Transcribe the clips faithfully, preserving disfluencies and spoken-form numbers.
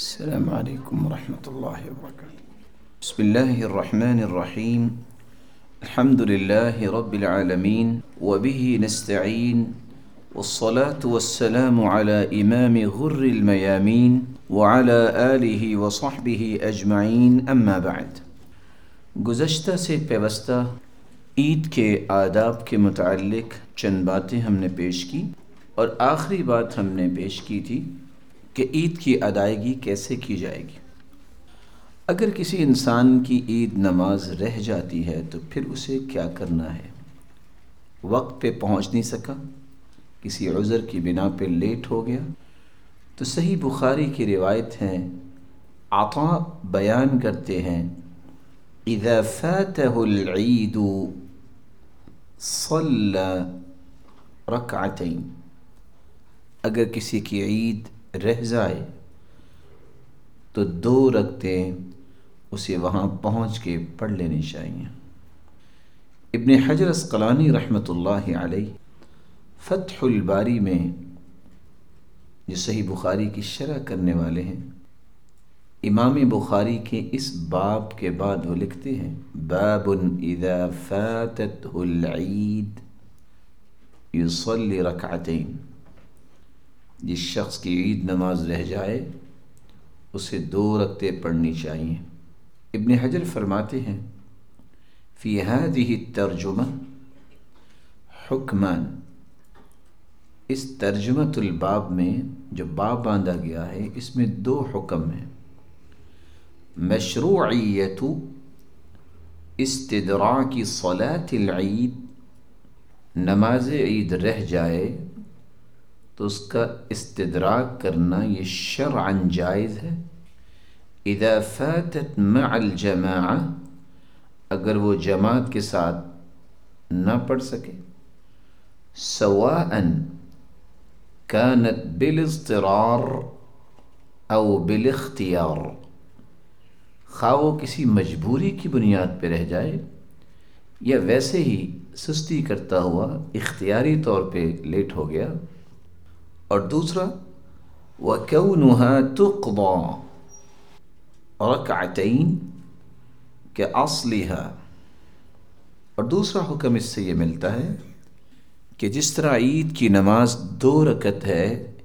السلام علیکم ورحمۃ اللہ وبرکاتہ۔ بسم اللہ الرحمن الرحیم، الحمد للہ رب العالمین وبہ نستعین والصلاة والسلام علی امام غر المیامین وعلی آلہ وصحبہ اجمعین، اما بعد۔ گزشتہ سے پیوستہ عید کے آداب کے متعلق چند باتیں ہم نے پیش کی، اور آخری بات ہم نے پیش کی تھی کہ عید کی ادائیگی کیسے کی جائے گی۔ اگر کسی انسان کی عید نماز رہ جاتی ہے تو پھر اسے کیا کرنا ہے؟ وقت پہ پہنچ نہیں سکا، کسی عذر کی بنا پہ لیٹ ہو گیا، تو صحیح بخاری کی روایت ہے، عطا بیان کرتے ہیں، اذا فاتہ العید صلی رکعتین، اگر کسی کی عید رہ جائے تو دو رکعتیں اسے وہاں پہنچ کے پڑھ لینی چاہیے۔ ابن حجر عسقلانی رحمۃ اللہ علیہ فتح الباری میں، جو صحیح بخاری کی شرح کرنے والے ہیں، امام بخاری کے اس باب کے بعد وہ لکھتے ہیں، باب اذا فاتتہ العید یصلی رکعتین، جس شخص کی عید نماز رہ جائے اسے دو رکعتیں پڑھنی چاہیے۔ ابن حجر فرماتے ہیں، فی ہذہ الترجمہ حکمان، اس ترجمۃ الباب میں جو باب باندھا گیا ہے اس میں دو حکم ہیں۔ مشروعیت استدراک صلاۃ العید، نماز عید رہ جائے تو اس کا استدراک کرنا یہ شرعاً جائز ہے۔ اذا فاتت مع الجماعہ، اگر وہ جماعت کے ساتھ نہ پڑھ سکے، سواء كانت بالاضطرار او بالاختیار، خواہ وہ کسی مجبوری کی بنیاد پہ رہ جائے یا ویسے ہی سستی کرتا ہوا اختیاری طور پہ لیٹ ہو گیا۔ اور دوسرا، وَكَوْنُهَا تُقْضَى رَكْعَتَيْن كَأَصْلِهَا، اور دوسرا حکم اس سے یہ ملتا ہے کہ جس طرح عید کی نماز دو رکعت ہے،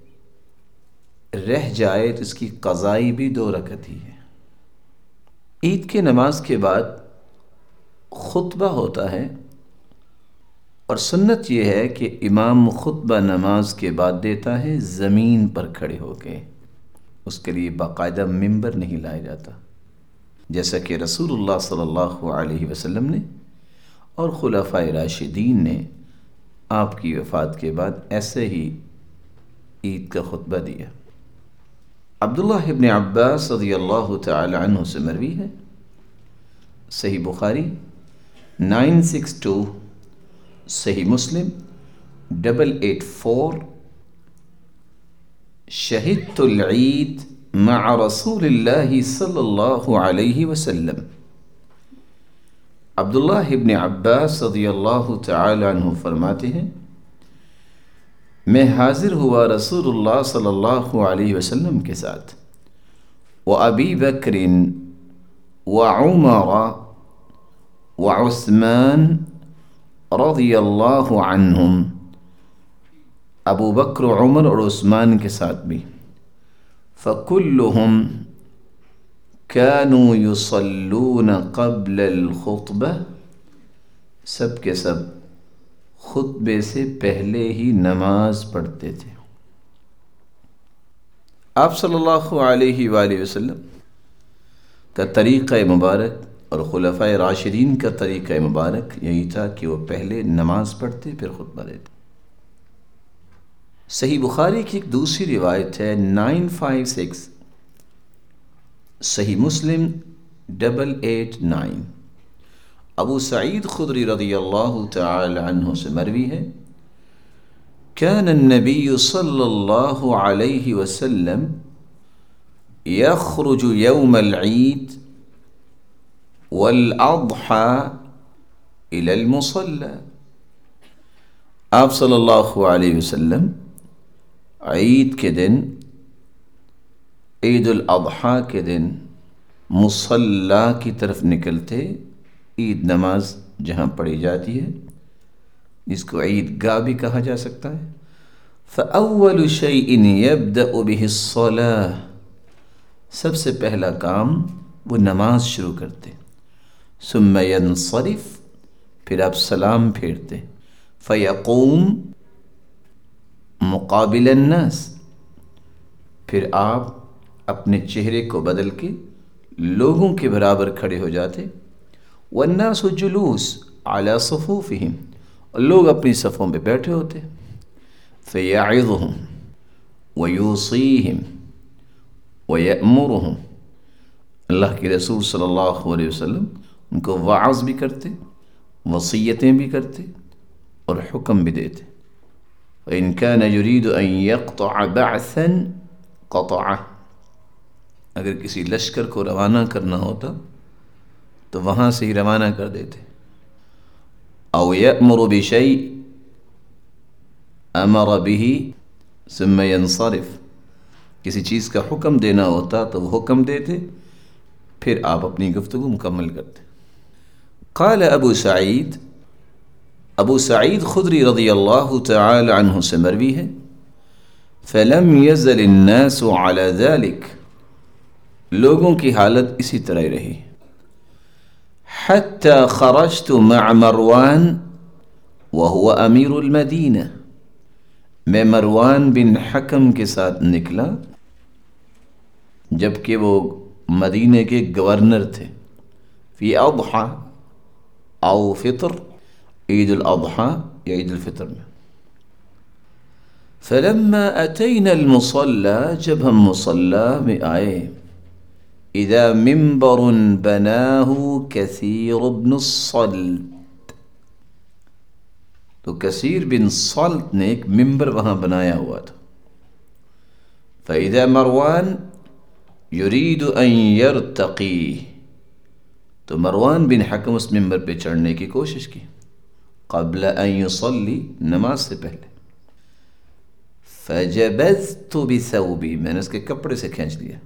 رہ جائے تو اس کی قضائی بھی دو رکعت ہی ہے۔ عید کی نماز کے بعد خطبہ ہوتا ہے، اور سنت یہ ہے کہ امام خطبہ نماز کے بعد دیتا ہے زمین پر کھڑے ہو کے، اس کے لیے باقاعدہ ممبر نہیں لایا جاتا، جیسا کہ رسول اللہ صلی اللہ علیہ وسلم نے اور خلفائے راشدین نے آپ کی وفات کے بعد ایسے ہی عید کا خطبہ دیا۔ عبداللہ ابن عباس رضی اللہ تعالی عنہ سے مروی ہے، صحیح بخاری نائن سکس ٹو، صحیح مسلم ڈبل ایٹ فور، شہدت العید مع رسول اللہ صلی اللہ علیہ وسلم۔ عبداللہ ابن عباس رضی اللہ تعالی عنہ فرماتے ہیں، میں حاضر ہوا رسول اللہ صلی اللہ علیہ وسلم کے ساتھ، وابی بکر وعمر وعثمان رضی اللہ عنہم، ابو بکر عمر اور عثمان کے ساتھ بھی، فکلہم كانوا یصلون قبل الخطبہ، سب کے سب خطبے سے پہلے ہی نماز پڑھتے تھے۔ آپ صلی اللہ علیہ وآلہ وسلم کا طریقہ مبارک اور خلفائے راشدین کا طریقہ مبارک یہی تھا کہ وہ پہلے نماز پڑھتے پھر خطبہ دیتے۔ صحیح بخاری کی ایک دوسری روایت ہے نائن فائیو سکس، صحیح مسلم ڈبل ایٹ نائن، ابو سعید خدری رضی اللہ تعالی عنہ سے مروی ہے، كان النبی صلی اللہ علیہ وسلم یخرج یوم العید والاضحى الى المصلى، آپ صلی اللہ علیہ وسلم عید کے دن عید الاضحیٰ کے دن مصلی کی طرف نکلتے، عید نماز جہاں پڑھی جاتی ہے جس کو عید گاہ بھی کہا جا سکتا ہے، فَأَوَّلُ شَيْءٍ يَبْدَأُ بِهِ الصَّلَاةِ، سب سے پہلا کام وہ نماز شروع کرتے، ثُمَّ يَنصَرِفُ، پھر آپ سلام پھیرتے، فَيَقُومُ مُقَابِلَ النَّاسِ، پھر آپ اپنے چہرے کو بدل کے لوگوں کے برابر کھڑے ہو جاتے، وَالنَّاسُ جُلُوسٌ عَلَى صُفُوفِهِمْ، اور لوگ اپنی صفوں پہ بیٹھے ہوتے، فَيَعِظُهُمْ وَيُوصِيهِمْ وَيَأْمُرُهُمْ، اللہ کے رسول صلی اللہ علیہ وسلم ان کو وعظ بھی کرتے، وصیتیں بھی کرتے اور حکم بھی دیتے۔ وَإِن كَانَ يُرِيدُ أَن يَقْطَعَ بَعْثًا قَطَعَهُ، اگر کسی لشکر کو روانہ کرنا ہوتا تو وہاں سے ہی روانہ کر دیتے، او یأمر بشیء امر به ثم ينصرف، کسی چیز کا حکم دینا ہوتا تو وہ حکم دیتے، پھر آپ اپنی گفتگو مکمل کرتے۔ قال ابو سعید، ابو سعید خدری رضی اللہ تعالی عنہ سے مروی ہے، فلم يزل الناس على ذلك، لوگوں کی حالت اسی طرح رہی، حتى خرجت مع مروان وهو امیر المدینہ، میں مروان بن حکم کے ساتھ نکلا جبکہ وہ مدینہ کے گورنر تھے، فی اضحیٰ او فطر، عید الاضحیٰ یا عید الفطر میں۔ فلما اتینا المصلی، جب ہم مصلی میں آئے، اذا منبر بناہ کثیر بن الصلت، تو کثیر بن صلت نے ایک منبر وہاں بنایا ہوا تھا، فاذا مروان یرید ان یرتقی، تو مروان بن حکم اس منبر پہ چڑھنے کی کوشش کی، قبل ان یصلی، نماز سے پہلے، فجبذت بثوبی، میں نے اس کے کپڑے سے کھینچ لیا،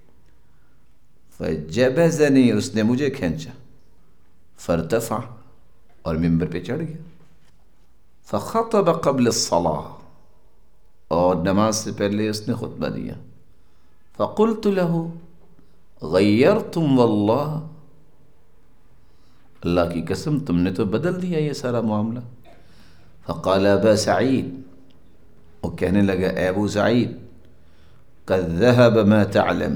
فجبذنی، اس نے مجھے کھینچا، فارتفع، اور منبر پہ چڑھ گیا، فخطب قبل الصلاة، اور نماز سے پہلے اس نے خطبہ دیا، فقلت له غیرتم واللہ، اللہ کی قسم تم نے تو بدل دیا یہ سارا معاملہ، فقال ابا سعید، وہ کہنے لگا اے ابو سعید، قد ذهب ما تعلم،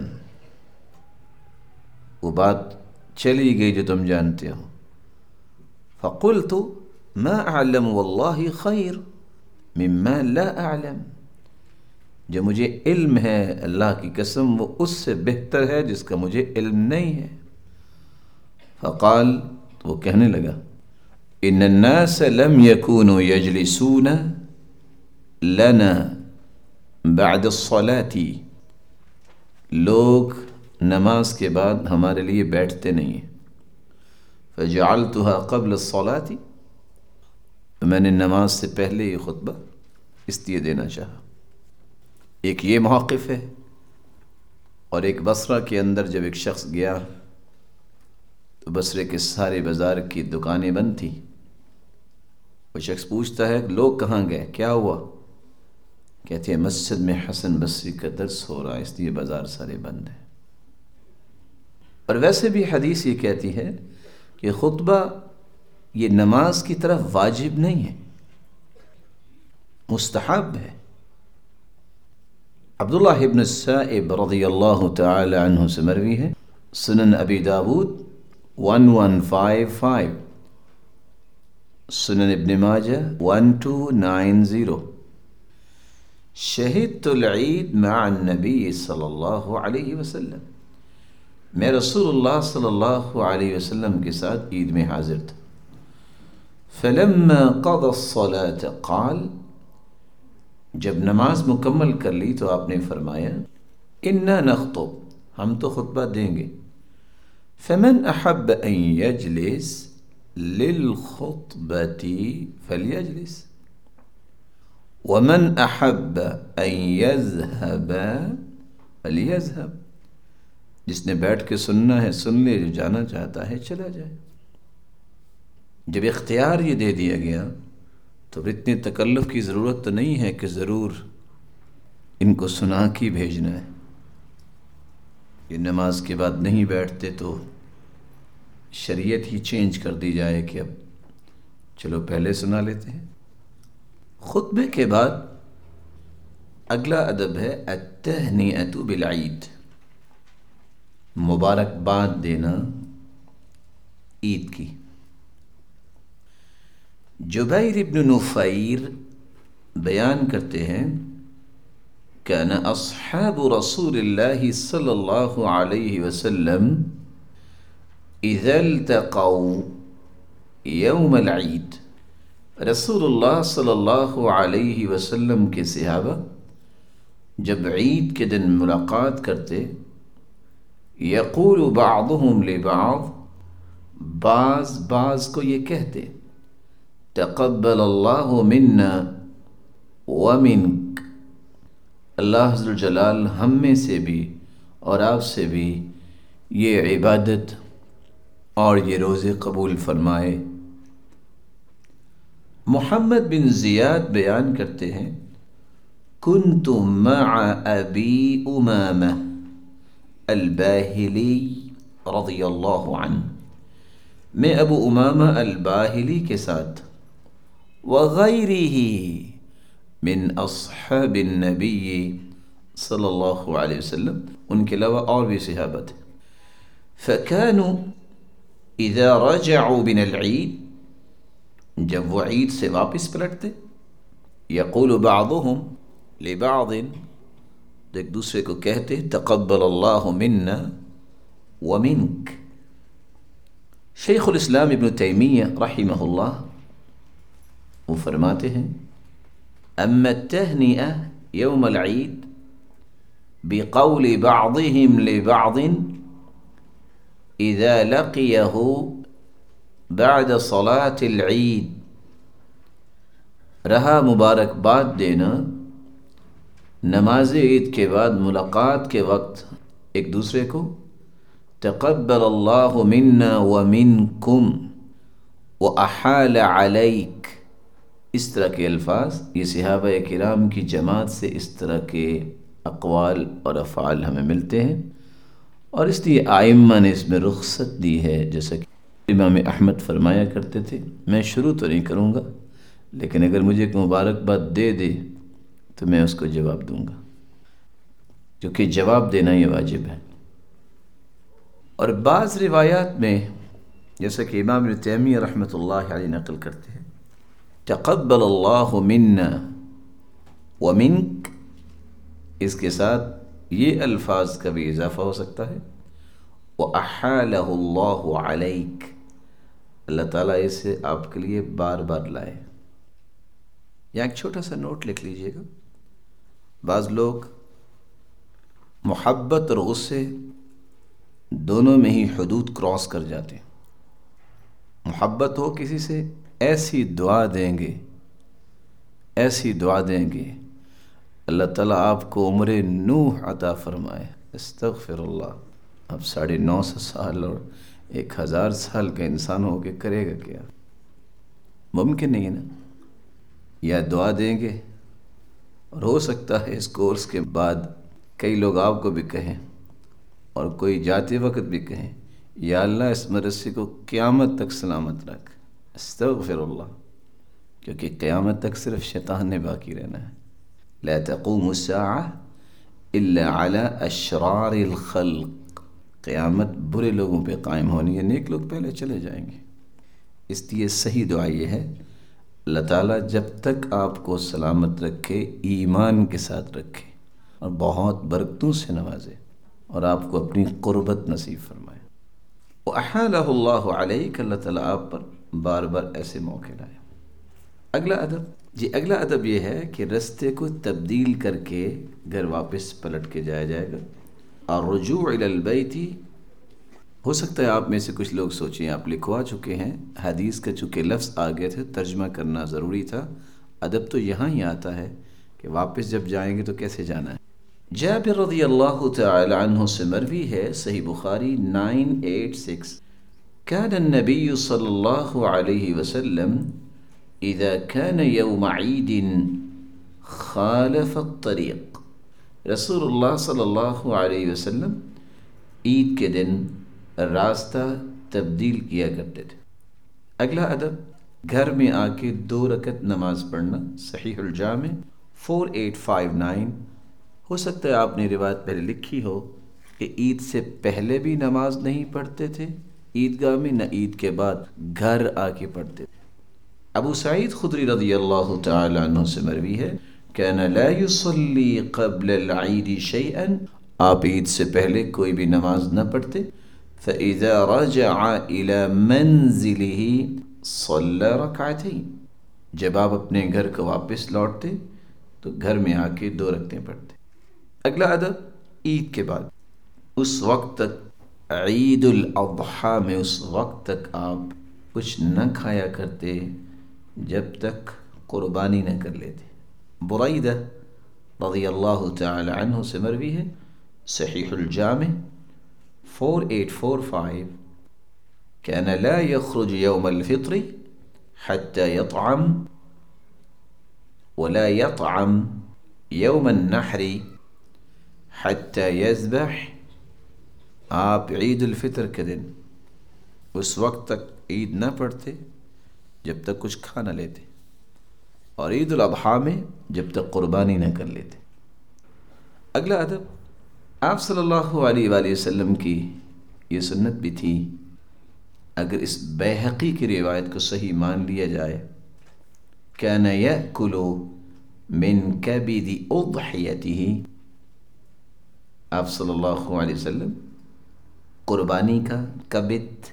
وہ بات چلی گئی جو تم جانتے ہو، فقلت ما اعلم واللہ خیر مما لا اعلم، جو مجھے علم ہے اللہ کی قسم وہ اس سے بہتر ہے جس کا مجھے علم نہیں ہے۔ فقال، تو وہ کہنے لگا، ان الناس لم يكونوا يجلسون لنا بعد الصلاة، لوگ نماز کے بعد ہمارے لیے بیٹھتے نہیں ہیں، فجعلتها قبل الصلاة، تو میں نے نماز سے پہلے یہ خطبہ اس لیے دینا چاہا۔ ایک یہ موقف ہے، اور ایک بصرہ کے اندر جب ایک شخص گیا تو بصرے کے سارے بازار کی دکانیں بند تھیں، وہ شخص پوچھتا ہے لوگ کہاں گئے، کیا ہوا؟ کہتے ہیں مسجد میں حسن بصری کا درس ہو رہا ہے اس لیے بازار سارے بند ہیں۔ اور ویسے بھی حدیث یہ کہتی ہے کہ خطبہ یہ نماز کی طرف واجب نہیں ہے، مستحب ہے۔ عبداللہ ابن السائب رضی اللہ تعالی عنہ سے مروی ہے، سنن ابی داود احد سو پچپن، سنن ابن ماجہ بارہ سو نوے، شہدت العید مع النبی صلی اللہ علیہ وسلم، میں رسول اللہ صلی اللہ علیہ وسلم کے ساتھ عید میں حاضر تھا، فلما قضى الصلاة قال، جب نماز مکمل کر لی تو آپ نے فرمایا، انا نخطب، ہم تو خطبہ دیں گے، فمن احب ان یجلس للخطبة فلیجلس، ومن احب ان يذهب فلیذهب، جس نے بیٹھ کے سننا ہے سن لے، جو جانا چاہتا ہے چلا جائے۔ جب اختیار یہ دے دیا گیا تو پھر اتنی تکلف کی ضرورت تو نہیں ہے کہ ضرور ان کو سنا کے بھیجنا ہے۔ یہ نماز کے بعد نہیں بیٹھتے تو شریعت ہی چینج کر دی جائے کہ اب چلو پہلے سنا لیتے ہیں۔ خطبے کے بعد اگلا ادب ہے التہنئۃ بالعید، مبارکباد دینا عید کی۔ جبیر ابن نفیر بیان کرتے ہیں کان اصحاب رسول اللہ صلی اللہ علیہ وسلم اذا التقوا یوم العید، رسول اللہ صلی اللہ علیہ وسلم کے صحابہ جب عید کے دن ملاقات کرتے، یقول بعضهم لبعض، بعض بعض کو یہ کہتے، تقبل اللہ منا ومنک، اللہ عز وجل ہم میں سے بھی اور آپ سے بھی یہ عبادت اور یہ روزے قبول فرمائے۔ محمد بن زیاد بیان کرتے ہیں کنت مع ابی امامہ الباہلی رضی اللہ عنہ، میں ابو امامہ الباہلی کے ساتھ، وغیرہ من اصحاب النبی صلی اللہ علیہ وسلم، ان کے علاوہ اور بھی صحابہ تھے، فکانوا اذا رجعوا من العید، جب وہ عید سے واپس پلٹتے، یقول بعضهم لبعض، ایک دوسرے کو کہتے تقبل اللہ منا ومنک۔ شیخ الاسلام ابن تیمیہ رحمہ اللہ وہ فرماتے ہیں اما التہنئہ یوم العید بقول بعضهم لبعض اذا لقیہ بعد صلاة العید، رہا مبارکباد دینا نماز عید کے بعد ملاقات کے وقت ایک دوسرے کو، تقبل اللہ منا ومنکم واحال علیک، اس طرح کے الفاظ یہ صحابہ کرام کی جماعت سے اس طرح کے اقوال اور افعال ہمیں ملتے ہیں، اور اس لیے آئمہ نے اس میں رخصت دی ہے، جیسا کہ امام احمد فرمایا کرتے تھے میں شروع تو نہیں کروں گا لیکن اگر مجھے ایک مبارکباد دے دے تو میں اس کو جواب دوں گا، کیونکہ جواب دینا یہ واجب ہے۔ اور بعض روایات میں جیسا کہ امام ابن تیمیہ رحمۃ اللہ علیہ نقل کرتے ہیں تقبل اللہ منا ومنک، اس کے ساتھ یہ الفاظ کا بھی اضافہ ہو سکتا ہے، وَأَحَالَهُ اللَّهُ عَلَيْكَ، اللہ تعالیٰ اسے آپ کے لیے بار بار لائے۔ یہاں ایک چھوٹا سا نوٹ لکھ لیجئے گا، بعض لوگ محبت اور غصے دونوں میں ہی حدود کراس کر جاتے ہیں۔ محبت ہو کسی سے ایسی دعا دیں گے ایسی دعا دیں گے اللہ تعالیٰ آپ کو عمر نوح عطا فرمائے، استغفر اللہ، اب ساڑھے نو سو سال اور ایک ہزار سال کا انسان ہو کے کرے گا کیا؟ ممکن نہیں نا۔ یا دعا دیں گے، اور ہو سکتا ہے اس کورس کے بعد کئی لوگ آپ کو بھی کہیں اور کوئی جاتے وقت بھی کہیں یا اللہ اس مدرسے کو قیامت تک سلامت رکھ، استغفر اللہ، کیونکہ قیامت تک صرف شیطان نے باقی رہنا ہے۔ لا تقوم الساعة الا على اشرار الخلق، قیامت برے لوگوں پہ قائم ہونی ہے، نیک لوگ پہلے چلے جائیں گے۔ اس لیے صحیح دعا یہ ہے اللہ تعالیٰ جب تک آپ کو سلامت رکھے، ایمان کے ساتھ رکھے اور بہت برکتوں سے نوازے اور آپ کو اپنی قربت نصیب فرمائے۔ وَأَحَالَهُ اللَّهُ عَلَيْكَ، اللہ تعالیٰ آپ پر بار بار ایسے موقع لائے۔ اگلا ادب جی اگلا ادب یہ ہے کہ رستے کو تبدیل کر کے گھر واپس پلٹ کے جایا جائے گا۔ الرجوع الی البیت، ہو سکتا ہے آپ میں سے کچھ لوگ سوچیں آپ لکھوا چکے ہیں، حدیث کا چونکہ لفظ آ گئے تھے ترجمہ کرنا ضروری تھا، ادب تو یہاں ہی آتا ہے کہ واپس جب جائیں گے تو کیسے جانا ہے۔ جابر رضی اللہ تعالی عنہ سے مروی ہے، صحیح بخاری نائن ایٹ سکس، كان النبي صلى الله عليه وسلم إذا كان يوم عيد خالف الطريق. رسول اللہ صلی اللہ علیہ وسلم عید کے دن راستہ تبدیل کیا کرتے تھے. اگلا ادب، گھر میں آ کے دو رکعت نماز پڑھنا. صحیح الجامع فور ایٹ فائیو نائن. ہو سکتا ہے آپ نے روایت پہلے لکھی ہو کہ عید سے پہلے بھی نماز نہیں پڑھتے تھے عیدگاہ میں، نہ عید کے بعد گھر آ کے پڑھتے تھے. ابو سعید خدری رضی اللہ تعالی عنہ سے مروی ہے، كان لا يصلي قبل العید شيئا، آپ عید سے پہلے کوئی بھی نماز نہ پڑھتے. فإذا رجع إلى منزله صلى ركعتين، جب آپ اپنے گھر کو واپس لوٹتے تو گھر میں آ کے دو رکعتیں پڑھتے. اگلا ادب، عید کے بعد اس وقت تک، عید الاضحیٰ میں اس وقت تک آپ کچھ نہ کھایا کرتے جب تک قربانی نہ کر لیتے. بریدہ رضی اللہ تعالی عنہ سے مروی ہے، صحیح الجامع فور ایٹ فور فائیو، كان لا يخرج يوم الفطر حتى يطعم ولا يطعم يوم النحر حتى يذبح. آپ عید الفطر کے دن اس وقت تک عید نہ پڑھتے جب تک کچھ کھا نہ لیتے، اور عید الاضحیٰ میں جب تک قربانی نہ کر لیتے. اگلا ادب، آپ صلی اللہ علیہ وآلہ وسلم کی یہ سنت بھی تھی، اگر اس بیہقی کی روایت کو صحیح مان لیا جائے، كان يأكل من كبد اضحیته، آپ صلی اللہ علیہ وسلم قربانی کا کبد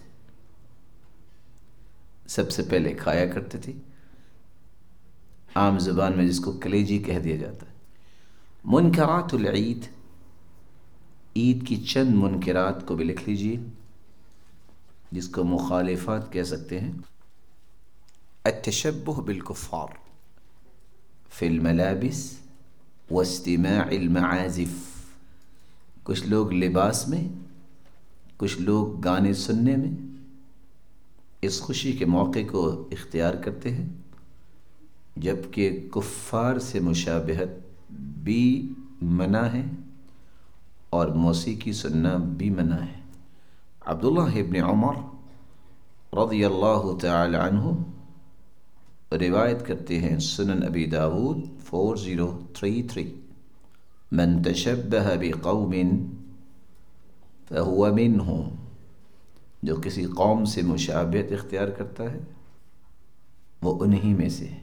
سب سے پہلے کھایا کرتے تھے، عام زبان میں جس کو کلیجی کہہ دیا جاتا ہے. منکرات العید، عید کی چند منکرات کو بھی لکھ لیجیے جس کو مخالفات کہہ سکتے ہیں. التشبہ بالکفار فی الملابس واستماع المعازف، کچھ لوگ لباس میں، کچھ لوگ گانے سننے میں اس خوشی کے موقع کو اختیار کرتے ہیں، جبکہ کفار سے مشابہت بھی منع ہے اور موسیقی سننا بھی منع ہے. عبداللہ ابن عمر رضی اللہ تعالی عنہ روایت کرتے ہیں، سنن ابی داود فور زیرو تھری تھری، من تشبہ بقوم فہو منہم، جو کسی قوم سے مشابہت اختیار کرتا ہے وہ انہی میں سے ہے.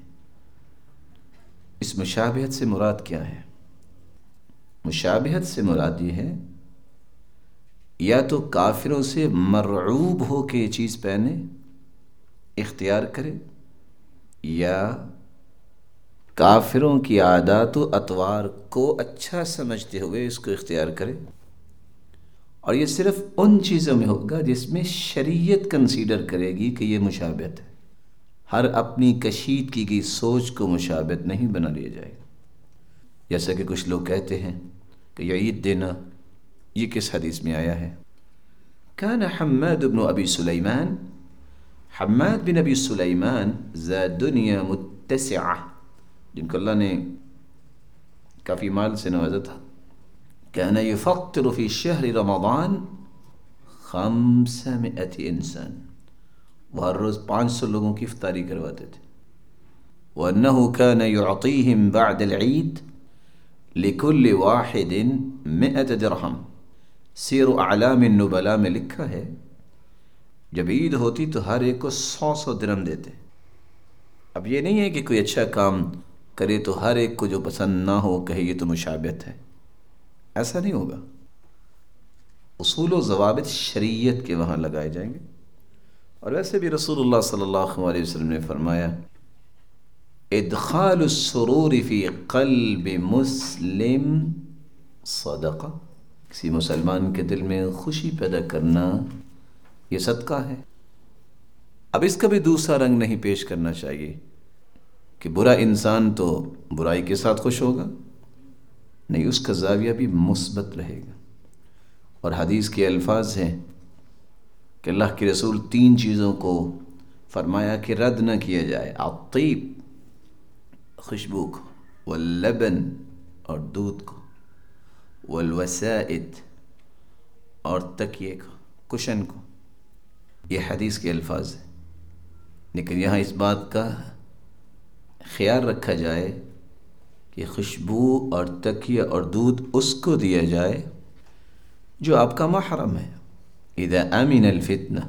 اس مشابہت سے مراد کیا ہے؟ مشابہت سے مراد یہ ہے یا تو کافروں سے مرعوب ہو کے یہ چیز پہنے اختیار کرے، یا کافروں کی عادات و اطوار کو اچھا سمجھتے ہوئے اس کو اختیار کرے. اور یہ صرف ان چیزوں میں ہوگا جس میں شریعت کنسیڈر کرے گی کہ یہ مشابہت ہے. ہر اپنی کشید کی گئی سوچ کو مشابہت نہیں بنا لیا جائے گا. جیسا کہ کچھ لوگ کہتے ہیں کہ یہ عید دینا یہ کس حدیث میں آیا ہے. کان حماد بن ابی سلیمان، حماد بن ابی سلیمان ذا دنیا متسعہ، جن کو اللہ نے کافی مال سے نوازا تھا، كان يفطر في شهر رمضان خمسمائة انسان، وہ ہر روز پانچ سو لوگوں کی افطاری کرواتے تھے. وأنه كان يعطيهم بعد العيد لكل واحد مئة درہم. سیر اعلام النبلاء میں لکھا ہے جب عید ہوتی تو ہر ایک کو سو سو درہم دیتے. اب یہ نہیں ہے کہ کوئی اچھا کام کرے تو ہر ایک کو جو پسند نہ ہو کہے یہ تو مشابہت ہے، ایسا نہیں ہوگا. اصول و ضوابط شریعت کے وہاں لگائے جائیں گے. اور ویسے بھی رسول اللہ صلی اللہ علیہ وسلم نے فرمایا، ادخال السرور فی قلب مسلم صدقہ، کسی مسلمان کے دل میں خوشی پیدا کرنا یہ صدقہ ہے. اب اس کا بھی دوسرا رنگ نہیں پیش کرنا چاہیے کہ برا انسان تو برائی کے ساتھ خوش ہوگا، نہیں، اس کا زاویہ بھی مثبت رہے گا۔ اور حدیث کے الفاظ ہیں کہ اللہ کے رسول تین چیزوں کو فرمایا کہ رد نہ کیا جائے: الطیب، خوشبو کو، واللبن، اور دودھ کو، والوسائد، اور تکیے کو، کشن کو۔ یہ حدیث کے الفاظ ہیں، لیکن یہاں اس بات کا خیال رکھا جائے کہ خوشبو اور تکیہ اور دودھ اس کو دیا جائے جو آپ کا محرم ہے۔ اذا امن الفتنہ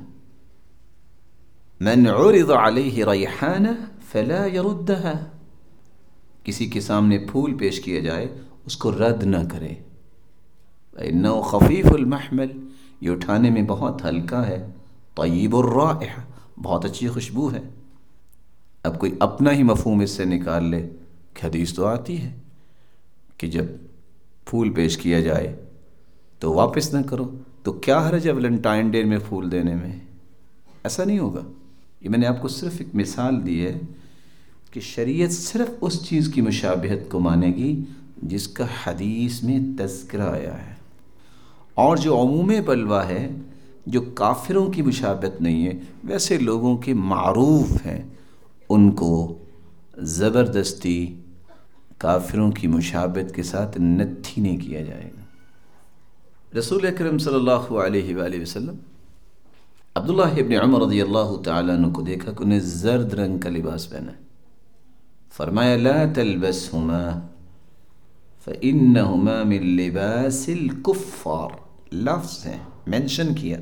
من عرض علیہ ریحانہ فلا یردها، کسی کے سامنے پھول پیش کیا جائے اس کو رد نہ کرے، فإنه خفیف المحمل، یہ اٹھانے میں بہت ہلکا ہے، طیب الرائحہ، بہت اچھی خوشبو ہے۔ اب کوئی اپنا ہی مفہوم اس سے نکال لے کہ حدیث تو آتی ہے کہ جب پھول پیش کیا جائے تو واپس نہ کرو، تو کیا حرج ہے ویلنٹائن ڈے میں پھول دینے میں؟ ایسا نہیں ہوگا۔ یہ میں نے آپ کو صرف ایک مثال دی ہے کہ شریعت صرف اس چیز کی مشابہت کو مانے گی جس کا حدیث میں تذکرہ آیا ہے، اور جو عموم بلوہ ہے، جو کافروں کی مشابہت نہیں ہے، ویسے لوگوں کے معروف ہیں، ان کو زبردستی کافروں کی مشابہت کے ساتھ نتھی نہیں کیا جائے گا۔ رسول اکرم صلی اللہ علیہ وآلہ وسلم عبداللہ ابن عمر رضی اللہ تعالیٰ عنہ کو دیکھا کہ انہیں زرد رنگ کا لباس پہنا ہے، فرمایا لا تلبسهما فإنهما من لباس الكفار، لفظ ہے، منشن کیا،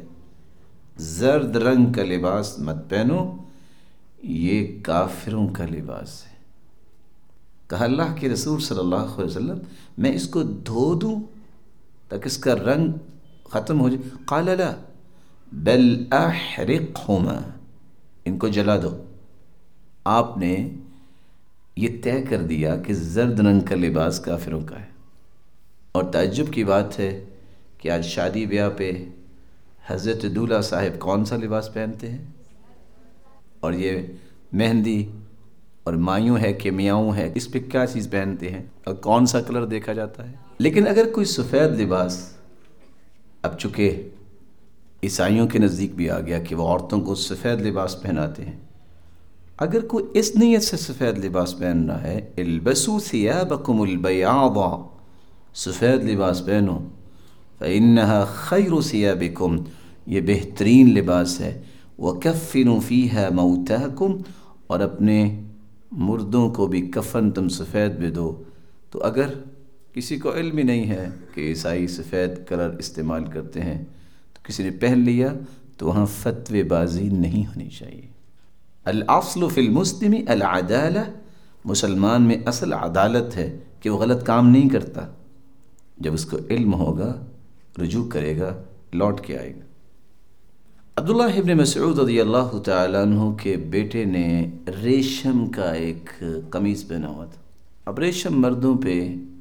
زرد رنگ کا لباس مت پہنو، یہ کافروں کا لباس ہے۔ کہا اللہ کے رسول صلی اللہ علیہ وسلم میں اس کو دھو دوں تاکہ اس کا رنگ ختم ہو جائے؟ قال لا بل احرقهما، ان کو جلا دو۔ آپ نے یہ طے کر دیا کہ زرد رنگ کا لباس کافروں کا ہے۔ اور تعجب کی بات ہے کہ آج شادی بیاہ پہ حضرت دولہا صاحب کون سا لباس پہنتے ہیں، اور یہ مہندی اور مایوں ہے کہ میاؤں ہے، اس پہ کیا چیز پہنتے ہیں اور کون سا کلر دیکھا جاتا ہے۔ لیکن اگر کوئی سفید لباس، اب چونکہ عیسائیوں کے نزدیک بھی آ گیا کہ وہ عورتوں کو سفید لباس پہناتے ہیں، اگر کوئی اس نیت سے سفید لباس پہن رہا ہے، البسوا ثيابكم البياض، سفید لباس پہنو، فإنها خير ثيابكم، یہ بہترین لباس ہے، وكفنوا فيها موتاكم، اور اپنے مردوں کو بھی کفن تم سفید بھی دو۔ تو اگر کسی کو علم ہی نہیں ہے کہ عیسائی سفید کلر استعمال کرتے ہیں تو کسی نے پہن لیا، تو وہاں فتوی بازی نہیں ہونی چاہیے۔ الاصل فی المسلم العدالہ، مسلمان میں اصل عدالت ہے کہ وہ غلط کام نہیں کرتا، جب اس کو علم ہوگا رجوع کرے گا، لوٹ کے آئے گا۔ عبداللہ ابن مسعود رضی اللہ تعالیٰ عنہ کے بیٹے نے ریشم کا ایک قمیص پہنا ہوا تھا۔ اب ریشم مردوں پہ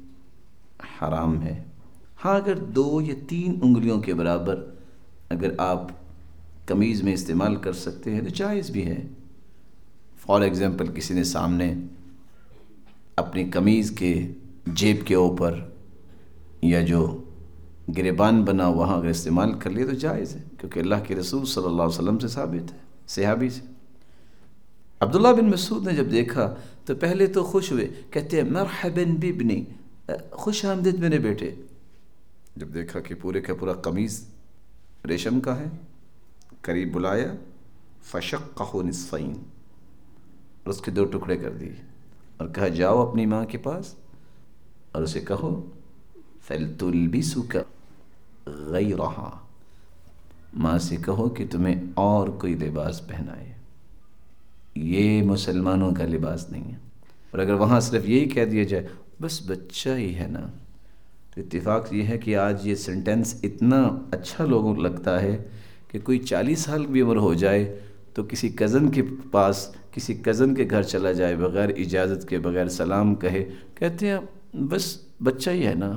حرام ہے، ہاں اگر دو یا تین انگلیوں کے برابر اگر آپ قمیض میں استعمال کر سکتے ہیں تو جائز بھی ہے۔ فار ایگزامپل کسی نے سامنے اپنی قمیض کے جیب کے اوپر یا جو گریبان بنا وہاں اگر استعمال کر لیے تو جائز ہے، کیونکہ اللہ کے رسول صلی اللہ علیہ وسلم سے ثابت ہے، صحابی سے۔ عبداللہ بن مسعود نے جب دیکھا تو پہلے تو خوش ہوئے، کہتے ہیں مرحبا بابنی، خوش آمدید میرے بیٹے۔ جب دیکھا کہ پورے کا پورا قمیض ریشم کا ہے، قریب بلایا، فشقہ نصفین، اور اس کے دو ٹکڑے کر دیے، اور کہا جاؤ اپنی ماں کے پاس اور اسے کہو فَلْتُلْبِسُكَ غَيْرَهَا، ماں سے کہو کہ تمہیں اور کوئی لباس پہنائے، یہ مسلمانوں کا لباس نہیں ہے۔ اور اگر وہاں صرف یہی کہہ دیا جائے بس بچہ ہی ہے نا، تو اتفاق یہ ہے کہ آج یہ سینٹینس اتنا اچھا لوگوں کو لگتا ہے کہ کوئی چالیس سال بھی عمر ہو جائے تو کسی کزن کے پاس، کسی کزن کے گھر چلا جائے بغیر اجازت کے، بغیر سلام کہے، کہتے ہیں بس بچہ ہی ہے نا۔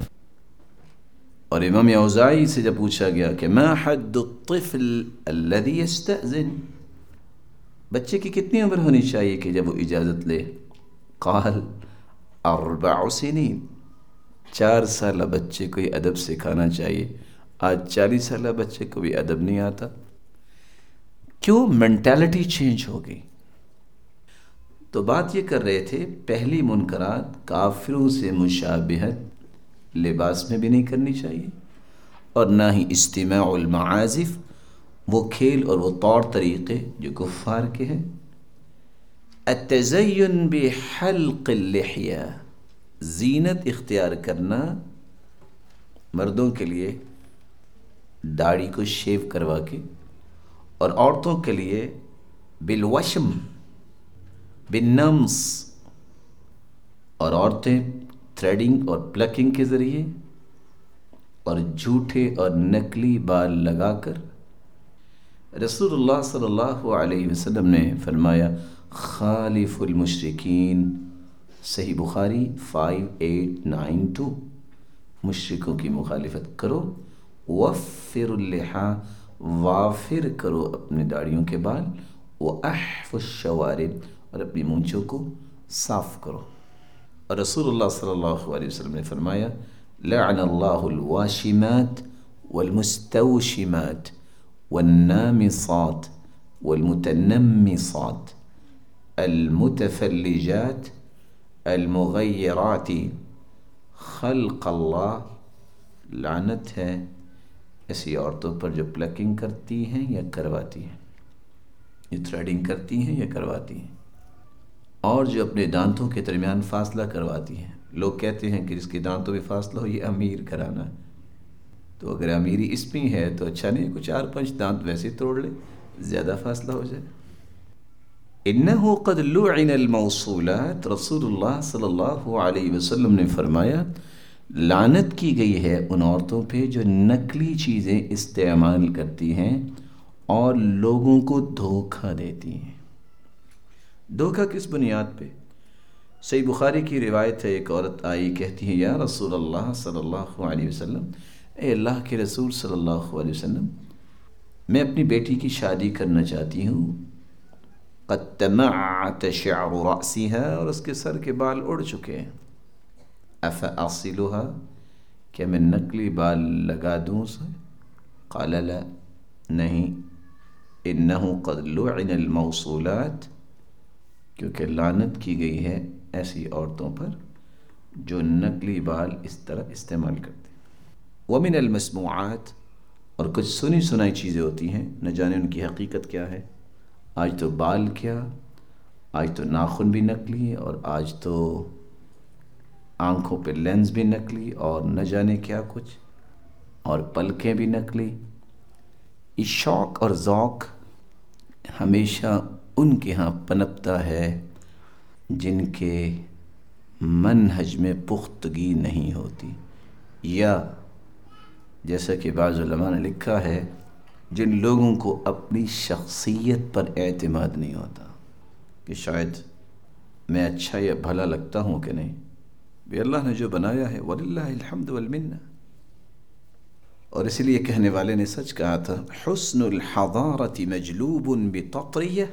اور امام اوزاعی سے جب پوچھا گیا کہ ما حد الطفل الذي يستأذن، بچے کی کتنی عمر ہونی چاہیے کہ جب وہ اجازت لے؟ قال اربع سنین، چار سالہ بچے کو ہی ادب سکھانا چاہیے، آج چالیس سالہ بچے کو بھی ادب نہیں آتا. کیوں؟ مینٹالٹی چینج ہو گئی. تو بات یہ کر رہے تھے، پہلی منکرات کافروں سے مشابہت لباس میں بھی نہیں کرنی چاہیے، اور نہ ہی استماع المعازف، وہ کھیل اور وہ طور طریقے جو کفار کے ہیں. التزین بحلق اللحیہ، زینت اختیار کرنا مردوں کے لیے داڑھی کو شیو کروا کے، اور عورتوں کے لیے بالوشم، بالنمس، اور عورتیں تھریڈنگ اور پلکنگ کے ذریعے اور جھوٹے اور نکلی بال لگا کر. رسول اللہ صلی اللہ علیہ وسلم نے فرمایا خالف المشرکین، صحیح بخاری فائیو ایٹ نائن ٹو، مشرکوں کی مخالفت کرو. وفر اللحا، وافر کرو اپنے داڑھیوں کے بال. واحف الشوارب، اور اپنی مونچھوں کو صاف کرو. اور رسول اللہ صلی اللہ علیہ وسلم نے فرمایا لعن اللہ الواشمات والمستوشمات والنامصات والمتنمصات المتفلجات المغیرات خلق اللہ. لعنت ہے ایسی عورتوں پر جو پلکنگ کرتی ہیں یا کرواتی ہیں، جو تھریڈنگ کرتی ہیں یا کرواتی ہیں، اور جو اپنے دانتوں کے درمیان فاصلہ کرواتی ہیں. لوگ کہتے ہیں کہ جس کے دانتوں میں فاصلہ ہو یہ امیر کرانا ہے. تو اگر امیری اس میں ہے تو اچھا نہیں، کچھ چار پانچ دانت ویسے توڑ لے، زیادہ فاصلہ ہو جائے. انہ قد لعن الموصولات، رسول اللہ صلی اللہ علیہ وسلم نے فرمایا لعنت کی گئی ہے ان عورتوں پہ جو نقلی چیزیں استعمال کرتی ہیں اور لوگوں کو دھوکہ دیتی ہیں. دھوکہ کس بنیاد پہ؟ صحیح بخاری کی روایت ہے، ایک عورت آئی کہتی ہے یا رسول اللہ صلی اللہ علیہ وسلم، اے اللہ کے رسول صلی اللہ علیہ وسلم، میں اپنی بیٹی کی شادی کرنا چاہتی ہوں. قد تمعت شعر رأسها، اور اس کے سر کے بال اڑ چکے ہیں. افاصلها، کیا میں نقلی بال لگا دوں اسے؟ قال لا، نہیں. انه قد لعن الموصولات، کیونکہ لعنت کی گئی ہے ایسی عورتوں پر جو نقلی بال اس طرح استعمال کرتے ہیں. ومن المسموعات، اور کچھ سنی سنائی چیزیں ہوتی ہیں، نہ جانے ان کی حقیقت کیا ہے. آج تو بال کیا، آج تو ناخن بھی نقلی، اور آج تو آنکھوں پہ لینز بھی نقلی، اور نہ جانے کیا کچھ، اور پلکیں بھی نقلی. یہ شوق اور ذوق ہمیشہ ان کے ہاں پنپتا ہے جن کے منہج میں پختگی نہیں ہوتی، یا جیسا کہ بعض علماء نے لکھا ہے جن لوگوں کو اپنی شخصیت پر اعتماد نہیں ہوتا کہ شاید میں اچھا یا بھلا لگتا ہوں کہ نہیں، بھی اللہ نے جو بنایا ہے وَلِلَّهِ الْحَمْدُ وَالْمِنَّةِ. اور اسی لیے کہنے والے نے سچ کہا تھا حسن الحضارة مجلوب بتطریہ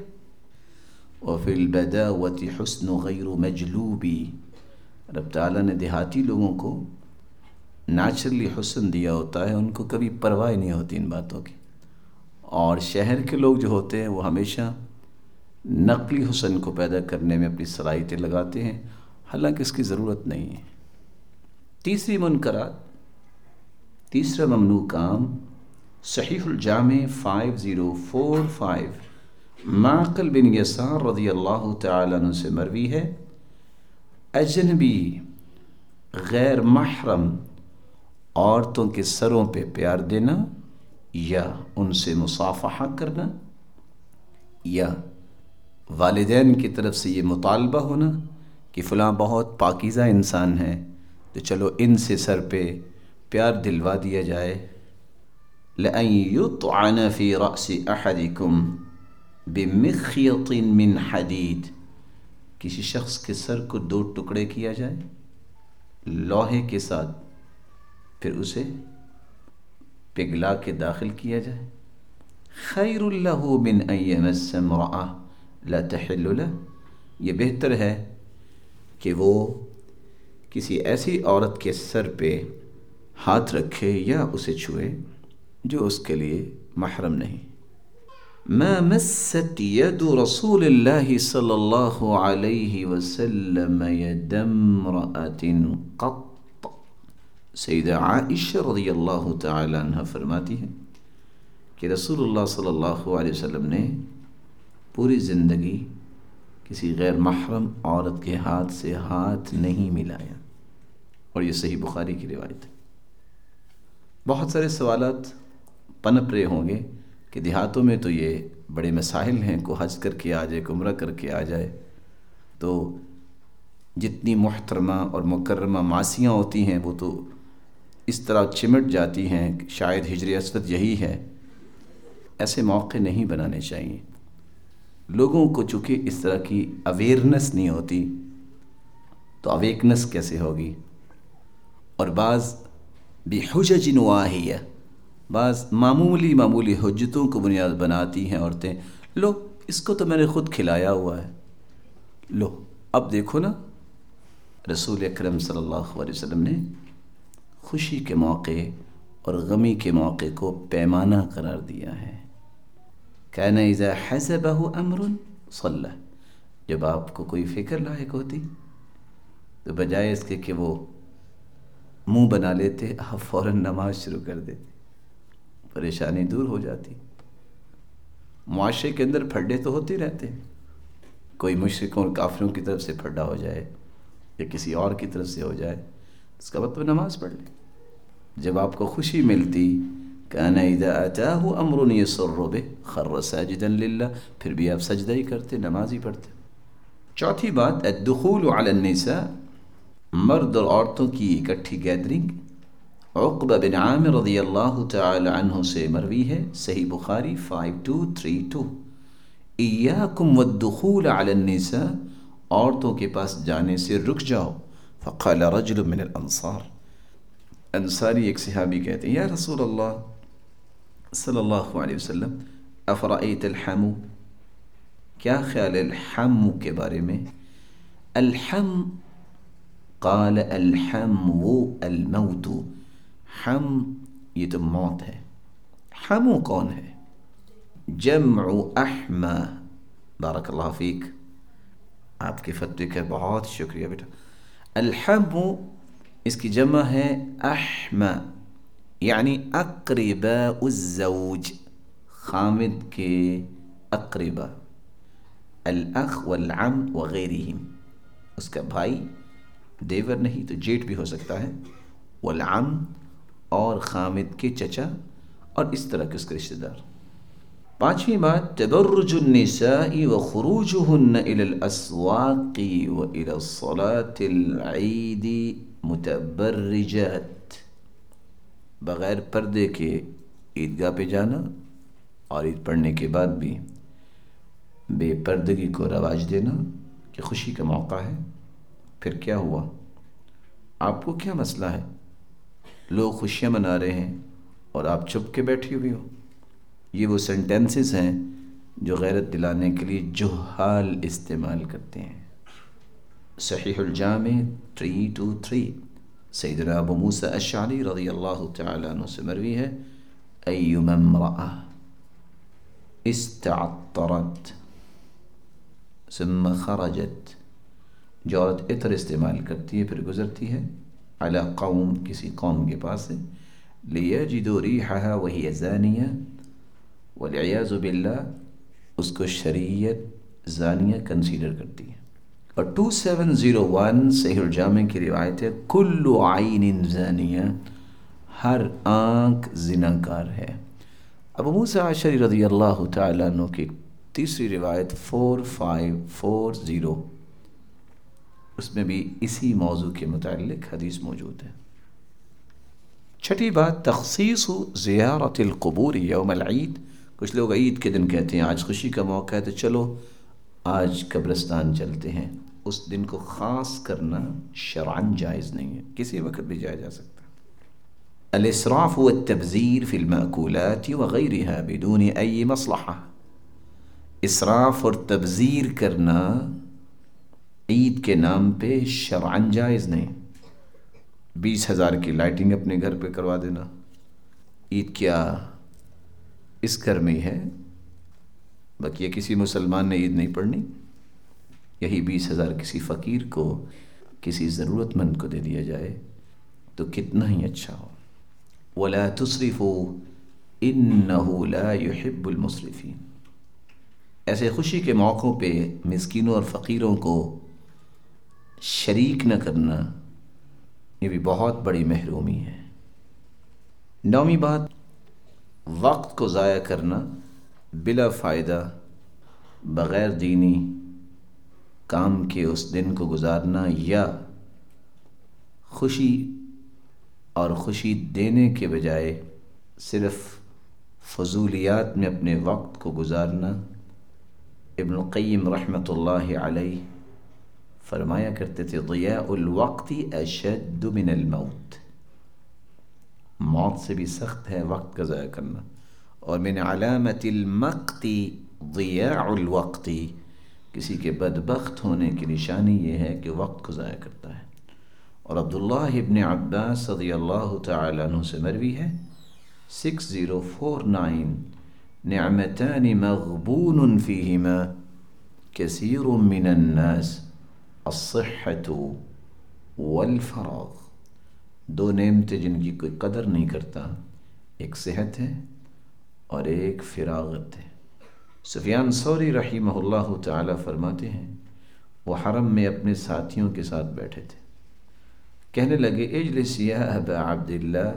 وفی البداوة حسن غیر مجلوبی. رب تعالیٰ نے دیہاتی لوگوں کو نیچرلی حسن دیا ہوتا ہے، ان کو کبھی پرواہ نہیں ہوتی ان باتوں کی، اور شہر کے لوگ جو ہوتے ہیں وہ ہمیشہ نقلی حسن کو پیدا کرنے میں اپنی صلاحیتیں لگاتے ہیں، حالانکہ اس کی ضرورت نہیں ہے. تیسری منکرات، تیسرا ممنوع کام، صحیح الجامع فائیو زیرو فور فائیو، معقل بن یسار رضی اللہ تعالیٰ عنہ سے مروی ہے اجنبی غیر محرم عورتوں کے سروں پہ پیار دینا، یا ان سے مصافحہ کرنا، یا والدین کی طرف سے یہ مطالبہ ہونا کہ فلاں بہت پاکیزہ انسان ہے تو چلو ان سے سر پہ پیار دلوا دیا جائے. لَأَن يُطْعَنَ فِي رَأْسِ أَحَدِكُمْ بِمِخْيَطٍ مِّنْ حَدِيدٍ، کسی شخص کے سر کو دو ٹکڑے کیا جائے لوہے کے ساتھ، پھر اسے پگھلا کے داخل کیا جائے. خیر له من ان يمس امرأة لا تحل له، یہ بہتر ہے کہ وہ کسی ایسی عورت کے سر پہ ہاتھ رکھے یا اسے چھوئے جو اس کے لیے محرم نہیں۔ ما مست ید رسول اللہ صلی اللہ علیہ وسلم ید امرأۃ قط۔ سیدہ عائشہ رضی اللہ تعالی عنہ فرماتی ہے کہ رسول اللہ صلی اللہ علیہ وسلم نے پوری زندگی کسی غیر محرم عورت کے ہاتھ سے ہاتھ نہیں ملایا، اور یہ صحیح بخاری کی روایت ہے۔ بہت سارے سوالات پنپ رہے ہوں گے کہ دیہاتوں میں تو یہ بڑے مسائل ہیں، کو حج کر کے آ جائے، کو عمرہ کر کے آ جائے تو جتنی محترمہ اور مکرمہ ماسیاں ہوتی ہیں وہ تو اس طرح چمٹ جاتی ہیں، شاید ہجر اسود یہی ہے۔ ایسے موقع نہیں بنانے چاہیے۔ لوگوں کو چونکہ اس طرح کی اویئرنس نہیں ہوتی تو اویکنس کیسے ہوگی؟ اور بعض بحجج واہیہ، بعض معمولی معمولی حجتوں کو بنیاد بناتی ہیں عورتیں، لو اس کو تو میں نے خود کھلایا ہوا ہے۔ لو اب دیکھو نا، رسول اکرم صلی اللہ علیہ وسلم نے خوشی کے موقع اور غمی کے موقع کو پیمانہ قرار دیا ہے۔ کان اذا حسبہ امر صلی، جب آپ کو کوئی فکر لاحق ہوتی تو بجائے اس کے کہ وہ منہ بنا لیتے، آپ فوراً نماز شروع کر دیتے، پریشانی دور ہو جاتی۔ معاشرے کے اندر پھڈے تو ہوتے رہتے ہیں، کوئی مشرکوں اور کافروں کی طرف سے پھڈا ہو جائے یا کسی اور کی طرف سے ہو جائے، اس کا مطلب نماز پڑھ لیں۔ جب آپ کو خوشی ملتی، کان اذا اتاہ امر یسر بہ خر ساجدا للہ، پھر بھی آپ سجدہ ہی کرتے، نماز ہی پڑھتے۔ چوتھی بات، الدخول علی النساء، مرد اور عورتوں کی اکٹھی گیدرنگ۔ عقبہ بن عامر رضی اللہ تعالی عنہ سے مروی ہے، صحیح بخاری فائیو ٹو تھری ٹو، ایاکم والدخول علی النساء، عورتوں کے پاس جانے سے رک جاؤ۔ فقال رجل من الانصار، انصاری ایک صحابی کہتے ہیں، یا رسول اللہ صلی اللہ علیہ وسلم، افرأیت الحمو، کیا خیال ہے الحمو کے بارے میں؟ الحم، قال الحمو الموت، حم یہ تو موت ہے، حمو کون ہے؟ جمع احمى، بارک اللہ فیک، آپ کے فتوے کا بہت شکریہ بیٹا۔ الحمو اس کی جمع ہے احمى، یعنی اقرباء الزوج، خامد کے اقربا، الاخ والعم وغیرہم، اس کا بھائی، دیور نہیں تو جیٹ بھی ہو سکتا ہے، والعم اور خامد کے چچا اور اس طرح کے اس کے رشتہ دار۔ پانچویں بات، تبرج النساء وخروجهن الى الاسواق والى الصلاة العید متبرجات، بغیر پردے کے عیدگاہ پہ جانا اور عید پڑھنے کے بعد بھی بے پردگی کو رواج دینا کہ خوشی کا موقع ہے۔ پھر کیا ہوا؟ آپ کو کیا مسئلہ ہے؟ لوگ خوشیاں منا رہے ہیں اور آپ چھپ کے بیٹھی ہوئی ہو۔ یہ وہ سینٹینسز ہیں جو غیرت دلانے کے لیے جہال استعمال کرتے ہیں۔ صحیح الجامع تھری ٹو تھری، سیدنا ابو موسیٰ اشعری رضی اللہ تعالی عنہ سے مروی ہے، ایما امرأة استعطرت ثم خرجت، جو عورت عطر استعمال کرتی ہے پھر گزرتی ہے، علی قوم، کسی قوم کے پاس سے، لیجدوا ریحها وہی زانیہ، والعیاذ باللہ، اس کو شریعت زانیہ کنسیڈر کرتی ہے۔ اور ٹو سیون زیرو ون صحیح الجامع کی روایت ہے، کل عین زانیہ، ہر آنکھ زناکار ہے۔ ابو موسیٰ اشعری رضی اللہ تعالیٰ عنہ کی تیسری روایت فور فائیو فور زیرو، اس میں بھی اسی موضوع کے متعلق حدیث موجود ہے۔ چھٹی بات، تخصیص زیارت القبور یوم العید، کچھ لوگ عید کے دن کہتے ہیں آج خوشی کا موقع ہے تو چلو آج قبرستان چلتے ہیں، اس دن کو خاص کرنا شرعاً جائز نہیں ہے، کسی وقت بھی جایا جا سکتا ہے۔ الاسراف والتبذیر فی المأکولات وغیرها بدون ای مصلحہ، اسراف اور تبذیر کرنا عید کے نام پہ شرعاً جائز نہیں۔ بیس ہزار کی لائٹنگ اپنے گھر پہ کروا دینا، عید کیا اس گھر میں ہی ہے، باقی کسی مسلمان نے عید نہیں پڑھنی، یہی بیس ہزار کسی فقیر کو، کسی ضرورت مند کو دے دیا جائے تو کتنا ہی اچھا ہو۔ وَلَا تُسْرِفُوا إِنَّهُ لَا يُحِبُّ الْمُسْرِفِينَ۔ ایسے خوشی کے موقعوں پہ مسکینوں اور فقیروں کو شریک نہ کرنا، یہ بھی بہت بڑی محرومی ہے۔ نویں بات، وقت کو ضائع کرنا، بلا فائدہ، بغیر دینی کام کے اس دن کو گزارنا، یا خوشی اور خوشی دینے کے بجائے صرف فضولیات میں اپنے وقت کو گزارنا۔ ابن القیم رحمۃ اللہ علیہ فرمایا کرتے تھے ضیاء الوقت اشد من الموت، موت سے بھی سخت ہے وقت کا ضائع کرنا۔ اور من علامت المقت ضیاء الوقت، کسی کے بدبخت ہونے کی نشانی یہ ہے کہ وقت کو ضائع کرتا ہے۔ اور عبداللہ ابن عباس رضی اللہ تعالی عنہ سے مروی ہے سکس زیرو فور نائن، نعمتان مغبون فیہما کثیر من الناس الصحة والفراغ، دو نعمتیں جن کی کوئی قدر نہیں کرتا، ایک صحت ہے اور ایک فراغت ہے۔ سفیان ثوری رحمہ اللہ تعالی فرماتے ہیں وہ حرم میں اپنے ساتھیوں کے ساتھ بیٹھے تھے، کہنے لگے اجلس یا ابا عبداللہ،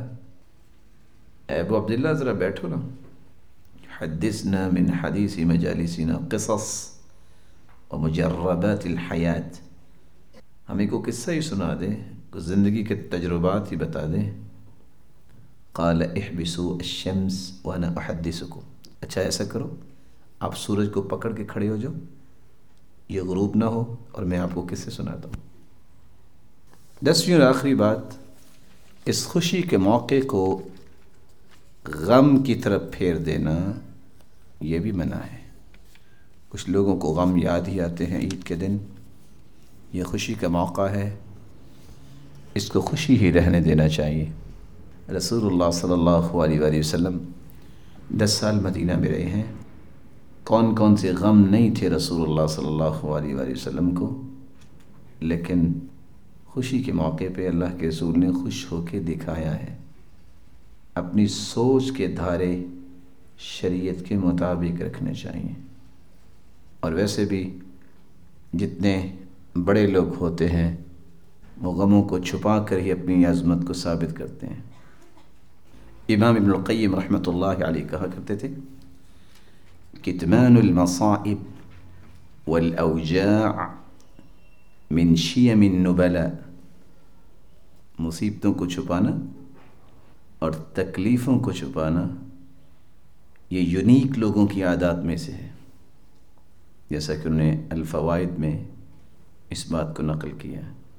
اے ابو عبداللہ ذرا بیٹھو نا، حدثنا من حدیث مجالسنا قصص و مجربات الحیات، ہمیں کو قصہ ہی سنا دے، کچھ زندگی کے تجربات ہی بتا دیں۔ قال احبسوا الشمس وانا احدثکم، اچھا ایسا کرو آپ سورج کو پکڑ کے کھڑے ہو جاؤ، یہ غروب نہ ہو اور میں آپ کو قصے سناتا ہوں۔ دسویں اور آخری بات، اس خوشی کے موقع کو غم کی طرف پھیر دینا یہ بھی منع ہے۔ کچھ لوگوں کو غم یاد ہی آتے ہیں عید کے دن، یہ خوشی کا موقع ہے، اس کو خوشی ہی رہنے دینا چاہیے۔ رسول اللہ صلی اللہ علیہ وآلہ وسلم دس سال مدینہ میں رہے ہیں، کون کون سے غم نہیں تھے رسول اللہ صلی اللہ علیہ وآلہ وسلم کو، لیکن خوشی کے موقع پہ اللہ کے رسول نے خوش ہو کے دکھایا ہے۔ اپنی سوچ کے دھارے شریعت کے مطابق رکھنے چاہیے۔ اور ویسے بھی جتنے بڑے لوگ ہوتے ہیں وہ غموں کو چھپا کر ہی اپنی عظمت کو ثابت کرتے ہیں۔ امام ابن القیم رحمۃ اللہ علیہ کہا کرتے تھے کتمان المصائب والاوجاع من شیم النبلاء، مصیبتوں کو چھپانا اور تکلیفوں کو چھپانا یہ یونیک لوگوں کی عادات میں سے ہے، جیسا کہ انہوں نے الفوائد میں اس بات کو نقل کیا۔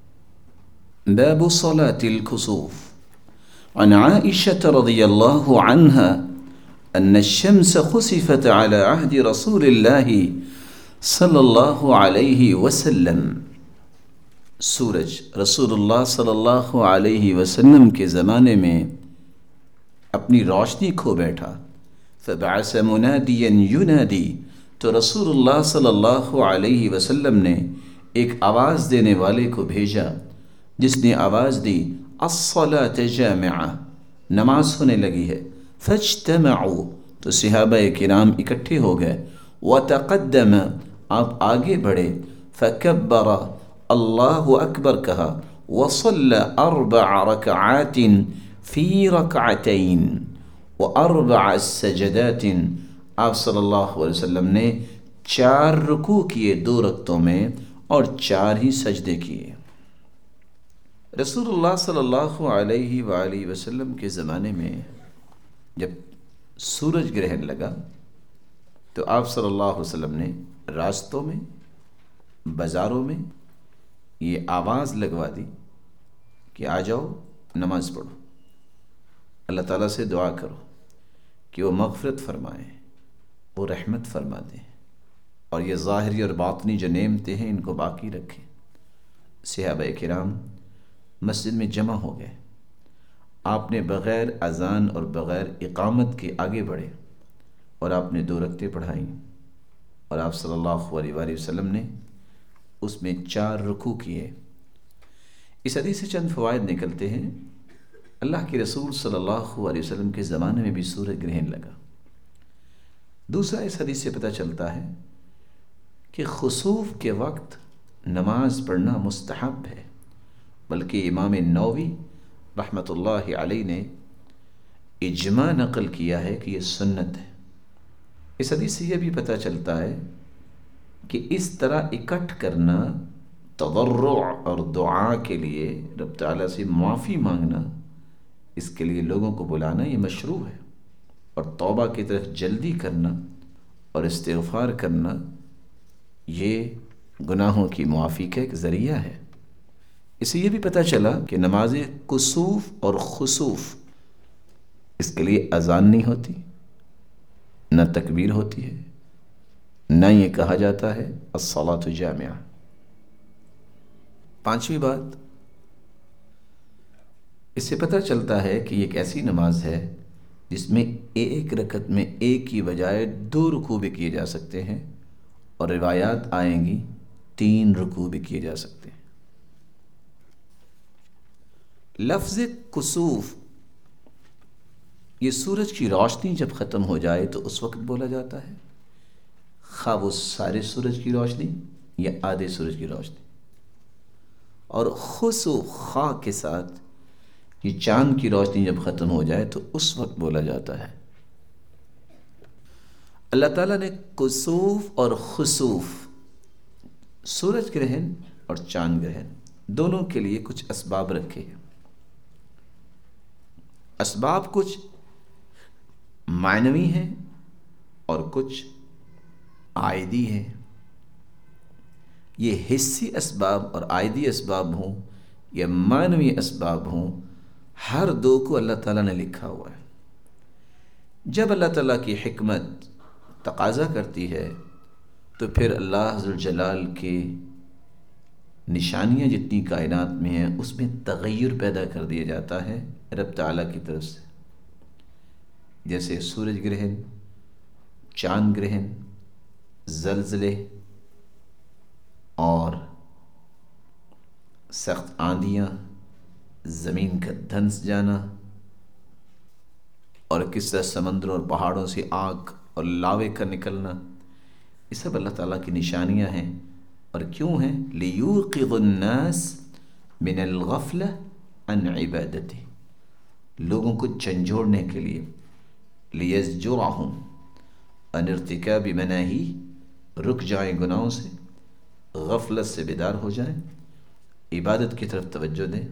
باب صلاة الكسوف، عن عائشة رضی اللہ عنہا ان الشمس خسفت على عهد رسول اللہ صلی اللہ علیہ وسلم، سورج رسول اللہ صلی اللہ علیہ وسلم کے زمانے میں اپنی روشنی کھو بیٹھا، فبعث منادیا ینادی، تو رسول اللہ صلی اللہ علیہ وسلم نے ایک آواز دینے والے کو بھیجا جس نے آواز دی الصلاة جامعہ، نماز ہونے لگی ہے، فاجتمعوا، تو صحابہ کرام اکٹھے ہو گئے، وتقدم، آپ آگے بڑھے، فکبر، اللہ اکبر کہا، وصلی اربع رکعات فی رکعتین واربع سجدات، آپ صلی اللہ علیہ وسلم نے چار رکوع کیے دو رکعتوں میں اور چار ہی سجدے کیے۔ رسول اللہ صلی اللہ علیہ وآلہ وسلم کے زمانے میں جب سورج گرہن لگا تو آپ صلی اللہ علیہ وسلم نے راستوں میں، بازاروں میں یہ آواز لگوا دی کہ آ جاؤ نماز پڑھو، اللہ تعالیٰ سے دعا کرو کہ وہ مغفرت فرمائیں، وہ رحمت فرما دیں، اور یہ ظاہری اور باطنی جو نعمتیں ہیں ان کو باقی رکھیں۔ صحابہ کرام مسجد میں جمع ہو گئے، آپ نے بغیر اذان اور بغیر اقامت کے آگے بڑھے اور آپ نے دو رکعتیں پڑھائیں، اور آپ صلی اللہ علیہ وآلہ وسلم نے اس میں چار رکوع کیے۔ اس حدیث سے چند فوائد نکلتے ہیں۔ اللہ کے رسول صلی اللہ علیہ وسلم کے زمانے میں بھی سورج گرہن لگا۔ دوسرا، اس حدیث سے پتہ چلتا ہے کہ خسوف کے وقت نماز پڑھنا مستحب ہے، بلکہ امام نووی رحمۃ اللہ علیہ نے اجماع نقل کیا ہے کہ یہ سنت ہے۔ اس حدیث سے یہ بھی پتہ چلتا ہے کہ اس طرح اکٹھ کرنا، تضرع اور دعا کے لیے رب تعالیٰ سے معافی مانگنا، اس کے لیے لوگوں کو بلانا یہ مشروع ہے، اور توبہ کی طرف جلدی کرنا اور استغفار کرنا یہ گناہوں کی معافی کا ایک ذریعہ ہے۔ اس سے یہ بھی پتہ چلا کہ نماز کسوف اور خسوف اس کے لیے اذان نہیں ہوتی، نہ تکبیر ہوتی ہے، نہ یہ کہا جاتا ہے الصلاۃ جامعہ۔ پانچویں بات، اس سے پتہ چلتا ہے کہ یہ ایک ایسی نماز ہے جس میں ایک رکعت میں ایک کی بجائے دو رکوع بھی کیے جا سکتے ہیں، اور روایات آئیں گی تین رکوع بھی کیے جا سکتے ہیں۔ لفظ کسوف یہ سورج کی روشنی جب ختم ہو جائے تو اس وقت بولا جاتا ہے، خواہ وہ سارے سورج کی روشنی یا آدھے سورج کی روشنی۔ اور خسوف خا کے ساتھ یہ چاند کی روشنی جب ختم ہو جائے تو اس وقت بولا جاتا ہے۔ اللہ تعالیٰ نے کسوف اور خسوف، سورج گرہن اور چاند گرہن، دونوں کے لیے کچھ اسباب رکھے ہیں۔ اسباب کچھ معنوی ہیں اور کچھ عائدی ہیں۔ یہ حسی اسباب اور عائدی اسباب ہوں یا معنوی اسباب ہوں، ہر دو کو اللہ تعالیٰ نے لکھا ہوا ہے۔ جب اللہ تعالیٰ کی حکمت تقاضا کرتی ہے تو پھر اللہ ذوالجلال کے نشانیاں جتنی کائنات میں ہیں اس میں تغیر پیدا کر دیا جاتا ہے رب تعالیٰ کی طرف سے، جیسے سورج گرہن، چاند گرہن، زلزلے اور سخت آندیاں، زمین کا دھنس جانا، اور کس طرح سمندروں اور پہاڑوں سے آگ اور لاوے کا نکلنا، یہ سب اللہ تعالیٰ کی نشانیاں ہیں۔ اور کیوں ہیں؟ لِيُوقِظُ النَّاسِ مِنَ الْغَفْلَةِ عَنْ عِبَادَتِهِ، لوگوں کو جھنجھوڑنے کے لیے، لِيَزْجُرَهُمْ عَنِ ارْتِكَابِ مَنَاهِيهِ، رک جائیں گناہوں سے، غفلت سے بیدار ہو جائیں، عبادت کی طرف توجہ دیں،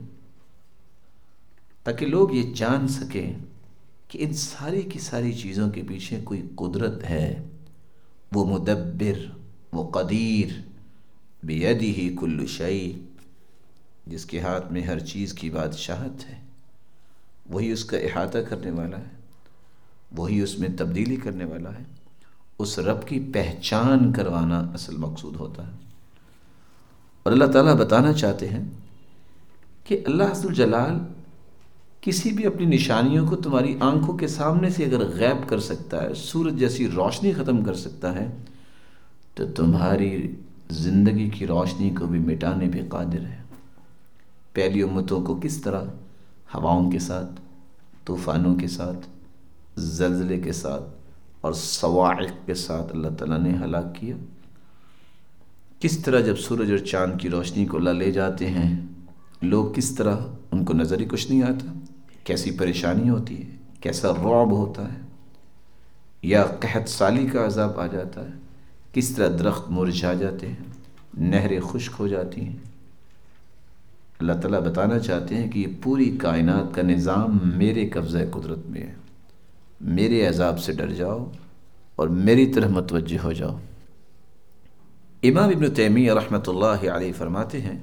تاکہ لوگ یہ جان سکیں کہ ان ساری کی ساری چیزوں کے پیچھے کوئی قدرت ہے، وہ مدبر، وہ قدیر، بیدہ کل شیء، جس کے ہاتھ میں ہر چیز کی بادشاہت ہے، وہی اس کا احاطہ کرنے والا ہے، وہی اس میں تبدیلی کرنے والا ہے۔ اس رب کی پہچان کروانا اصل مقصود ہوتا ہے۔ اور اللہ تعالیٰ بتانا چاہتے ہیں کہ اللہ ذوالجلال کسی بھی اپنی نشانیوں کو تمہاری آنکھوں کے سامنے سے اگر غائب کر سکتا ہے، سورج جیسی روشنی ختم کر سکتا ہے، تو تمہاری زندگی کی روشنی کو بھی مٹانے پہ قادر ہے۔ پہلی امتوں کو کس طرح ہواؤں کے ساتھ، طوفانوں کے ساتھ، زلزلے کے ساتھ اور صواعق کے ساتھ اللہ تعالیٰ نے ہلاک کیا، کس طرح جب سورج اور چاند کی روشنی کو اللہ لے جاتے ہیں، لوگ کس طرح ان کو نظر ہی کچھ نہیں آتا، کیسی پریشانی ہوتی ہے، کیسا رعب ہوتا ہے، یا قحط سالی کا عذاب آ جاتا ہے، کس طرح درخت مرجھا جاتے ہیں، نہریں خشک ہو جاتی ہیں۔ اللہ تعالیٰ بتانا چاہتے ہیں کہ یہ پوری کائنات کا نظام میرے قبضہ قدرت میں ہے، میرے عذاب سے ڈر جاؤ اور میری طرف متوجہ ہو جاؤ۔ امام ابن تیمیہ رحمۃ اللہ علیہ فرماتے ہیں،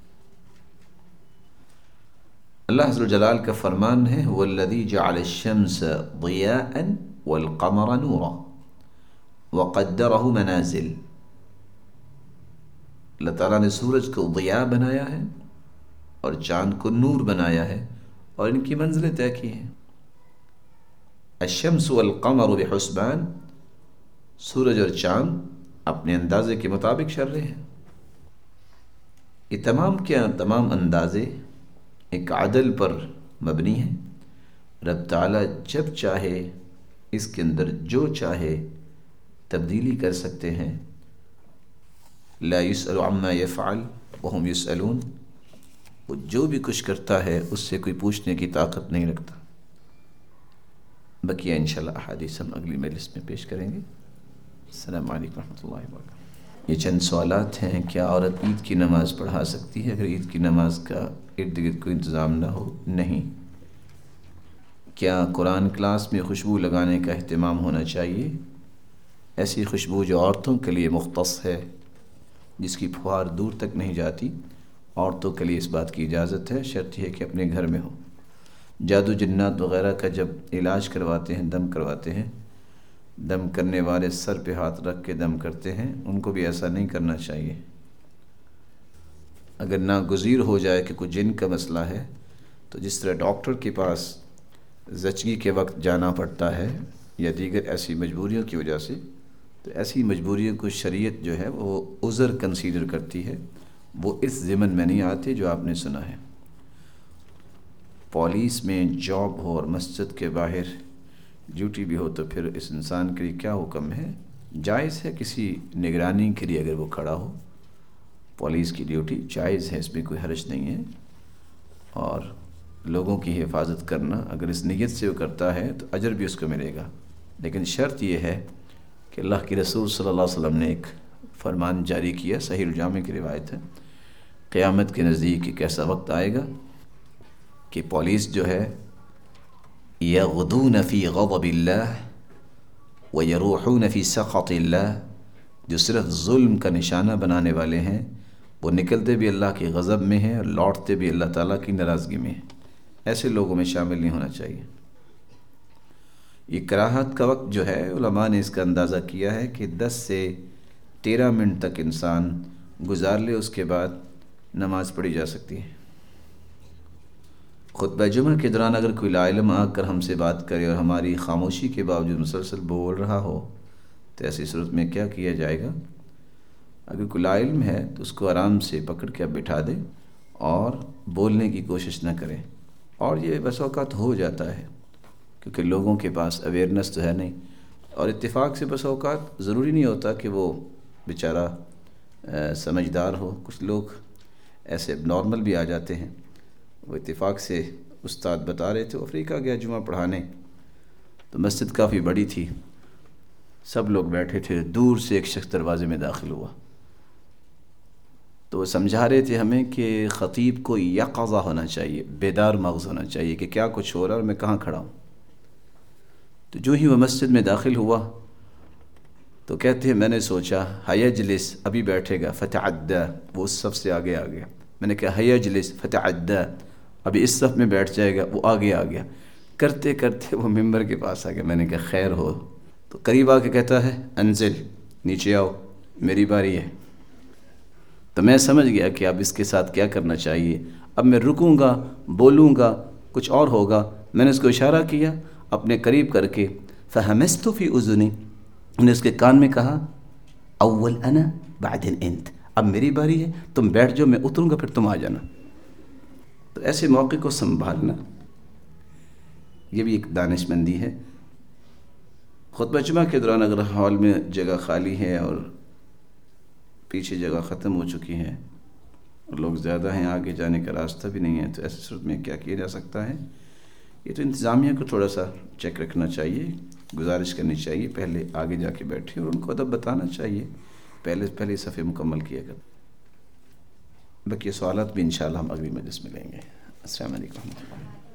اللہ ذوالجلال کا فرمان ہے وَالَّذِي جَعَلَ الشَّمْسَ ضِيَاءً وَالْقَمَرَ نُورًا وَقَدَّرَهُ مَنَازِلَ، اللہ تعالیٰ نے سورج کو ضیاء بنایا ہے اور چاند کو نور بنایا ہے اور ان کی منزلیں طے کی ہیں۔ الشمس والقمر بحسبان، سورج اور چاند اپنے اندازے کے مطابق چل رہے ہیں۔ یہ تمام کیا تمام اندازے ایک عدل پر مبنی ہیں۔ رب تعالیٰ جب چاہے اس کے اندر جو چاہے تبدیلی کر سکتے ہیں۔ لا يسأل عما يفعل وهم يسألون، وہ جو بھی کچھ کرتا ہے اس سے کوئی پوچھنے کی طاقت نہیں رکھتا۔ بقیہ انشاءاللہ احادیث ہم اگلی مجلس میں پیش کریں گے۔ السلام علیکم ورحمۃ اللہ وبرکاتہ۔ یہ چند سوالات ہیں۔ کیا عورت عید کی نماز پڑھا سکتی ہے اگر عید کی نماز کا ارد گرد کوئی انتظام نہ ہو؟ نہیں۔ کیا قرآن کلاس میں خوشبو لگانے کا اہتمام ہونا چاہیے؟ ایسی خوشبو جو عورتوں کے لیے مختص ہے، جس کی پھوار دور تک نہیں جاتی، عورتوں کے لیے اس بات کی اجازت ہے، شرط یہ ہے کہ اپنے گھر میں ہو۔ جادو جنات وغیرہ کا جب علاج کرواتے ہیں، دم کرواتے ہیں، دم کرنے والے سر پہ ہاتھ رکھ کے دم کرتے ہیں، ان کو بھی ایسا نہیں کرنا چاہیے۔ اگر ناگزیر ہو جائے کہ کوئی جن کا مسئلہ ہے تو جس طرح ڈاکٹر کے پاس زچگی کے وقت جانا پڑتا ہے یا دیگر ایسی مجبوریوں کی وجہ سے، تو ایسی مجبوریوں کو شریعت جو ہے وہ عذر کنسیڈر کرتی ہے، وہ اس ضمن میں نہیں آتے جو آپ نے سنا ہے۔ پولیس میں جاب ہو اور مسجد کے باہر ڈیوٹی بھی ہو تو پھر اس انسان کے لیے کیا حکم ہے؟ جائز ہے کسی نگرانی کے لیے اگر وہ کھڑا ہو، پولیس کی ڈیوٹی جائز ہے، اس میں کوئی حرج نہیں ہے۔ اور لوگوں کی حفاظت کرنا اگر اس نیت سے وہ کرتا ہے تو اجر بھی اس کو ملے گا، لیکن شرط یہ ہے کہ اللہ کے رسول صلی اللہ علیہ وسلم نے ایک فرمان جاری کیا، صحیح الجامع کی روایت ہے، قیامت کے نزدیک ایک ایسا وقت آئے گا کہ پولیس جو ہے یغدون فی غضب اللہ ویروحون فی سخط اللہ، جو صرف ظلم کا نشانہ بنانے والے ہیں، وہ نکلتے بھی اللہ کے غضب میں ہیں اور لوٹتے بھی اللہ تعالیٰ کی ناراضگی میں ہیں۔ ایسے لوگوں میں شامل نہیں ہونا چاہیے۔ یہ کراہت کا وقت جو ہے علماء نے اس کا اندازہ کیا ہے کہ دس سے تیرہ منٹ تک انسان گزار لے، اس کے بعد نماز پڑھی جا سکتی ہے۔ خطبہ جمعہ کے دوران اگر کوئی لاعلم آ کر ہم سے بات کرے اور ہماری خاموشی کے باوجود مسلسل بول رہا ہو تو ایسی صورت میں کیا کیا جائے گا؟ اگر کوئی لاعلم ہے تو اس کو آرام سے پکڑ کے اب بٹھا دے اور بولنے کی کوشش نہ کرے۔ اور یہ بس اوقات ہو جاتا ہے کیونکہ لوگوں کے پاس اویئرنیس تو ہے نہیں، اور اتفاق سے بس اوقات ضروری نہیں ہوتا کہ وہ بیچارہ سمجھدار ہو، کچھ لوگ ایسے نارمل بھی آ جاتے ہیں۔ وہ اتفاق سے استاد بتا رہے تھے، افریقہ گیا جمعہ پڑھانے، تو مسجد کافی بڑی تھی، سب لوگ بیٹھے تھے، دور سے ایک شخص دروازے میں داخل ہوا تو وہ سمجھا رہے تھے ہمیں کہ خطیب کو یقظہ ہونا چاہیے، بیدار مغز ہونا چاہیے کہ کیا کچھ ہو رہا ہے اور میں کہاں کھڑا ہوں۔ تو جو ہی وہ مسجد میں داخل ہوا تو کہتے ہیں میں نے سوچا حیجلس، ابھی بیٹھے گا، فتعدى، وہ اس صف سے آگے آ گیا۔ میں نے کہا حیجلس فتعدى، ابھی اس صف میں بیٹھ جائے گا، وہ آگے آ گیا۔ کرتے کرتے وہ ممبر کے پاس آ گیا۔ میں نے کہا خیر ہو، تو قریب آ کے کہتا ہے انزل، نیچے آؤ، میری باری ہے۔ تو میں سمجھ گیا کہ اب اس کے ساتھ کیا کرنا چاہیے۔ اب میں رکوں گا، بولوں گا، کچھ اور ہوگا۔ میں نے اس کو اشارہ کیا اپنے قریب کر کے، فہمست فی اذنی، میں نے اس کے کان میں کہا اول انا بعدن انت، اب میری باری ہے، تم بیٹھ جاؤ، میں اتروں گا پھر تم آ جانا۔ تو ایسے موقع کو سنبھالنا یہ بھی ایک دانش مندی ہے۔ خطبہ جمعہ کے دوران اگر ہال میں جگہ خالی ہے اور پیچھے جگہ ختم ہو چکی ہے اور لوگ زیادہ ہیں، آگے جانے کا راستہ بھی نہیں ہے، تو ایسی صورت میں کیا کیا جا سکتا ہے؟ یہ تو انتظامیہ کو تھوڑا سا چیک رکھنا چاہیے، گزارش کرنی چاہیے، پہلے آگے جا کے بیٹھے اور ان کو ادب بتانا چاہیے، پہلے پہلے صفحے مکمل کیا کر۔ باقی سوالات بھی انشاءاللہ ہم اگلی مجلس میں لیں گے۔ السلام علیکم ورحمۃ اللہ۔